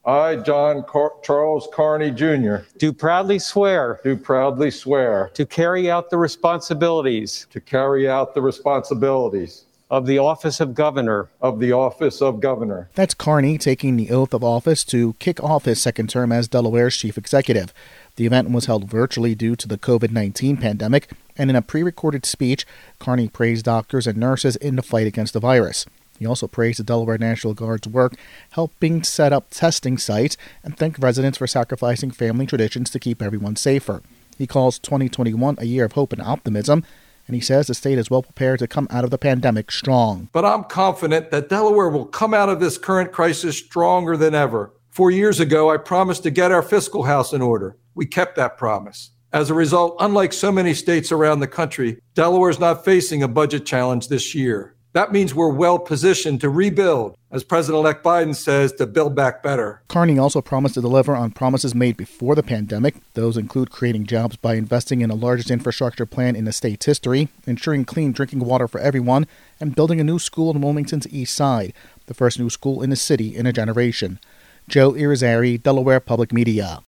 I, Charles Carney, Jr., do proudly swear to carry out the responsibilities of the office of governor. That's Carney taking the oath of office to kick off his second term as Delaware's chief executive. The event was held virtually due to the COVID-19 pandemic, and in a pre-recorded speech, Carney praised doctors and nurses in the fight against the virus. He also praised the Delaware National Guard's work helping set up testing sites and thanked residents for sacrificing family traditions to keep everyone safer. He calls 2021 a year of hope and optimism, and he says the state is well prepared to come out of the pandemic strong. But I'm confident that Delaware will come out of this current crisis stronger than ever. 4 years ago, I promised to get our fiscal house in order. We kept that promise. As a result, unlike so many states around the country, Delaware is not facing a budget challenge this year. That means we're well positioned to rebuild, as President-elect Biden says, to build back better. Carney also promised to deliver on promises made before the pandemic. Those include creating jobs by investing in the largest infrastructure plan in the state's history, ensuring clean drinking water for everyone, and building a new school in Wilmington's east side, the first new school in the city in a generation. Joe Irizarry, Delaware Public Media.